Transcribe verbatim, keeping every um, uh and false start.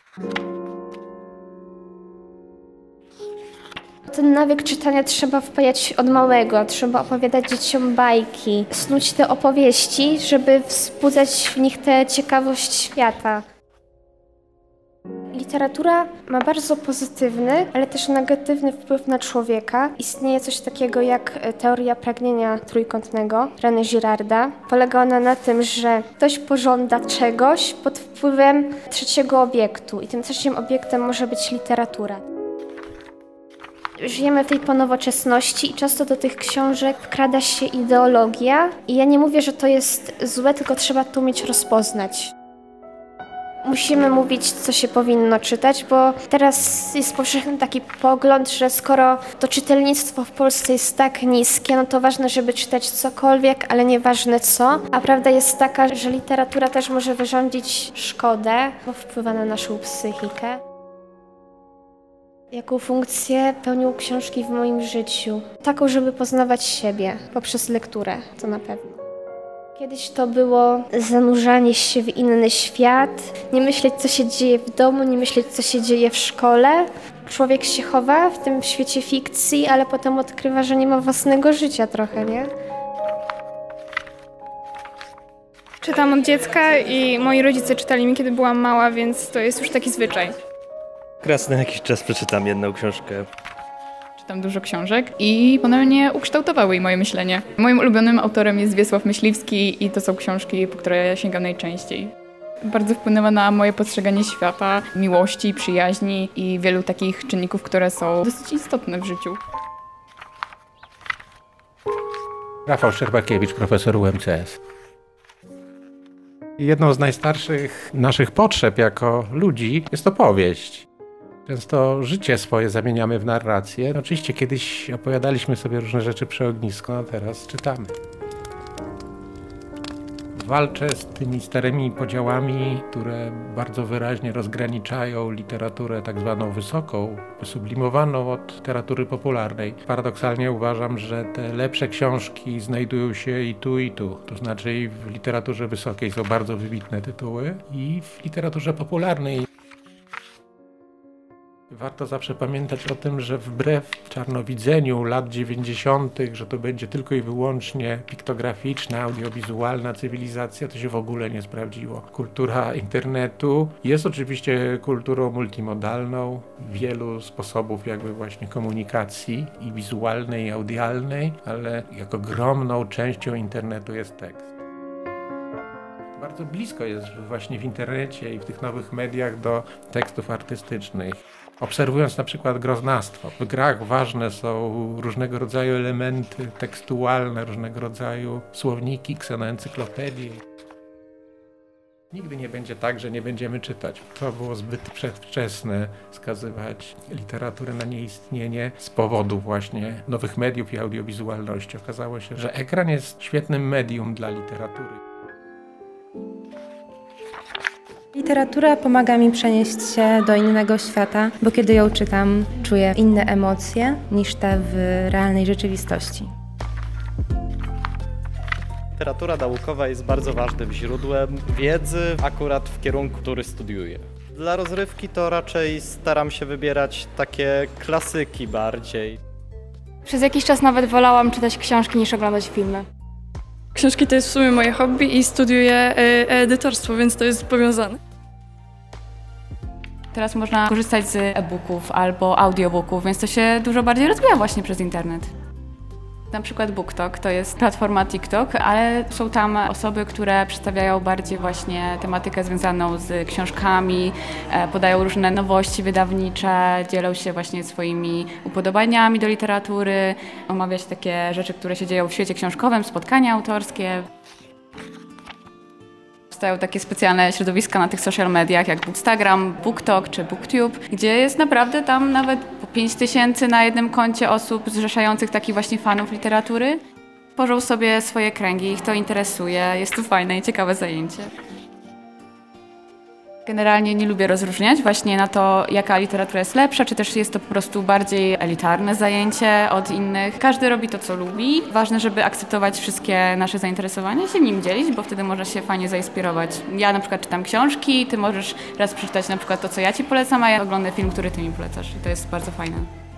Ten nawyk czytania trzeba wpajać od małego, trzeba opowiadać dzieciom bajki, snuć te opowieści, żeby wzbudzać w nich tę ciekawość świata. Literatura ma bardzo pozytywny, ale też negatywny wpływ na człowieka. Istnieje coś takiego jak teoria pragnienia trójkątnego René Girarda. Polega ona na tym, że ktoś pożąda czegoś pod wpływem trzeciego obiektu i tym trzecim obiektem może być literatura. Żyjemy w tej ponowoczesności i często do tych książek wkrada się ideologia i ja nie mówię, że to jest złe, tylko trzeba to umieć rozpoznać. Musimy mówić, co się powinno czytać, bo teraz jest powszechny taki pogląd, że skoro to czytelnictwo w Polsce jest tak niskie, no to ważne, żeby czytać cokolwiek, ale nieważne co. A prawda jest taka, że literatura też może wyrządzić szkodę, bo wpływa na naszą psychikę. Jaką funkcję pełnią książki w moim życiu? Taką, żeby poznawać siebie poprzez lekturę, to na pewno. Kiedyś to było zanurzanie się w inny świat, nie myśleć, co się dzieje w domu, nie myśleć, co się dzieje w szkole. Człowiek się chowa w tym świecie fikcji, ale potem odkrywa, że nie ma własnego życia trochę, nie? Czytam od dziecka i moi rodzice czytali mi, kiedy byłam mała, więc to jest już taki zwyczaj. Raz na jakiś czas przeczytam jedną książkę. Czytam dużo książek i one mnie ukształtowały moje myślenie. Moim ulubionym autorem jest Wiesław Myśliwski i to są książki, po które ja sięgam najczęściej. Bardzo wpłynęła na moje postrzeganie świata, miłości, przyjaźni i wielu takich czynników, które są dosyć istotne w życiu. Rafał Szczerbakiewicz, profesor U M C S. Jedną z najstarszych naszych potrzeb jako ludzi jest opowieść. Często życie swoje zamieniamy w narrację. Oczywiście kiedyś opowiadaliśmy sobie różne rzeczy przy ognisku, a teraz czytamy. Walczę z tymi starymi podziałami, które bardzo wyraźnie rozgraniczają literaturę tak zwaną wysoką, wysublimowaną od literatury popularnej. Paradoksalnie uważam, że te lepsze książki znajdują się i tu, i tu. To znaczy i w literaturze wysokiej są bardzo wybitne tytuły i w literaturze popularnej. Warto zawsze pamiętać o tym, że wbrew czarnowidzeniu lat dziewięćdziesiątych, że to będzie tylko i wyłącznie piktograficzna, audiowizualna cywilizacja, to się w ogóle nie sprawdziło. Kultura internetu jest oczywiście kulturą multimodalną, wielu sposobów jakby właśnie komunikacji i wizualnej, i audialnej, ale jak ogromną częścią internetu jest tekst. Bardzo blisko jest właśnie w internecie i w tych nowych mediach do tekstów artystycznych. Obserwując na przykład groznastwo, w grach ważne są różnego rodzaju elementy tekstualne, różnego rodzaju słowniki, ksenoencyklopedie. Nigdy nie będzie tak, że nie będziemy czytać. To było zbyt przedwczesne skazywać literaturę na nieistnienie z powodu właśnie nowych mediów i audiowizualności. Okazało się, że ekran jest świetnym medium dla literatury. Literatura pomaga mi przenieść się do innego świata, bo kiedy ją czytam, czuję inne emocje niż te w realnej rzeczywistości. Literatura naukowa jest bardzo ważnym źródłem wiedzy, akurat w kierunku, który studiuję. Dla rozrywki to raczej staram się wybierać takie klasyki bardziej. Przez jakiś czas nawet wolałam czytać książki niż oglądać filmy. Książki to jest w sumie moje hobby i studiuję edytorstwo, więc to jest powiązane. Teraz można korzystać z e-booków albo audiobooków, więc to się dużo bardziej rozwija właśnie przez internet. Na przykład BookTok to jest platforma TikTok, ale są tam osoby, które przedstawiają bardziej właśnie tematykę związaną z książkami, podają różne nowości wydawnicze, dzielą się właśnie swoimi upodobaniami do literatury, omawia się takie rzeczy, które się dzieją w świecie książkowym, spotkania autorskie. Powstają takie specjalne środowiska na tych social mediach jak Bookstagram, BookTok czy BookTube, gdzie jest naprawdę tam nawet po pięć tysięcy na jednym koncie osób zrzeszających takich właśnie fanów literatury. Tworzą sobie swoje kręgi, ich to interesuje, jest to fajne i ciekawe zajęcie. Generalnie nie lubię rozróżniać właśnie na to, jaka literatura jest lepsza, czy też jest to po prostu bardziej elitarne zajęcie od innych. Każdy robi to, co lubi. Ważne, żeby akceptować wszystkie nasze zainteresowania i się nim dzielić, bo wtedy można się fajnie zainspirować. Ja na przykład czytam książki, ty możesz raz przeczytać na przykład to, co ja ci polecam, a ja oglądam film, który ty mi polecasz i to jest bardzo fajne.